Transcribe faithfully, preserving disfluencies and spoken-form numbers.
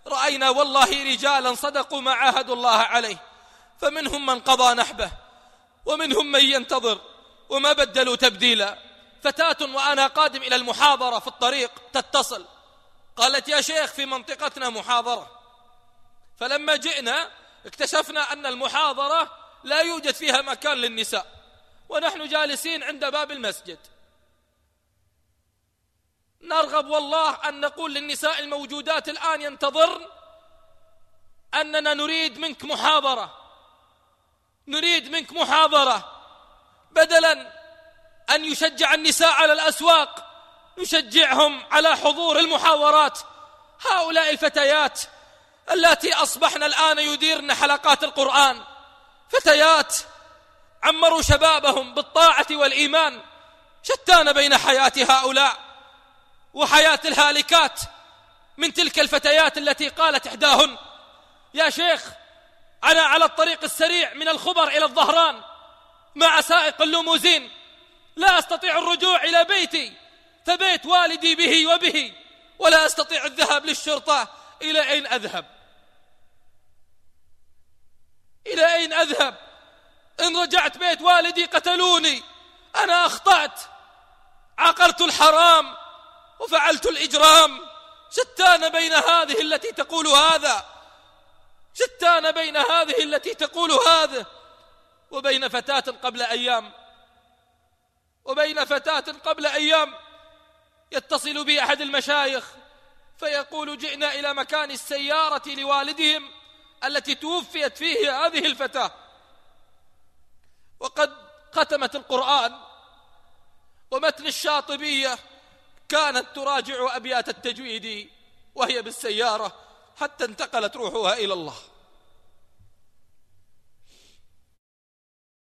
رأينا والله رجالا صدقوا ما عاهدوا الله عليه، فمنهم من قضى نحبه ومنهم من ينتظر وما بدلوا تبديلا. فتاة وأنا قادم إلى المحاضرة في الطريق تتصل، قالت يا شيخ في منطقتنا محاضرة. فلما جئنا اكتشفنا أن المحاضرة لا يوجد فيها مكان للنساء، ونحن جالسين عند باب المسجد. نرغب والله أن نقول للنساء الموجودات الآن ينتظرن أننا نريد منك محاضرة، نريد منك محاضرة، بدلا أن يشجع النساء على الأسواق نشجعهم على حضور المحاضرات. هؤلاء الفتيات التي أصبحن الآن يديرن حلقات القرآن، فتيات عمروا شبابهم بالطاعة والإيمان، شتان بين حياة هؤلاء وحياة الهالكات من تلك الفتيات التي قالت إحداهن يا شيخ أنا على الطريق السريع من الخبر إلى الظهران مع سائق الليموزين، لا أستطيع الرجوع إلى بيتي، فبيت والدي به وبه، ولا أستطيع الذهاب للشرطة. إلى أين أذهب؟ إلى أين أذهب؟ إن رجعت بيت والدي قتلوني، أنا أخطأت، عقرت الحرام وفعلت الإجرام. شتان بين هذه التي تقول هذا، شتان بين هذه التي تقول هذا، وبين فتاة قبل أيام وبين فتاة قبل أيام يتصل بي أحد المشايخ فيقول جئنا إلى مكان السيارة لوالدهم التي توفيت فيه هذه الفتاة، وقد ختمت القرآن ومتن الشاطبية، كانت تراجع أبيات التجويد وهي بالسيارة حتى انتقلت روحها إلى الله.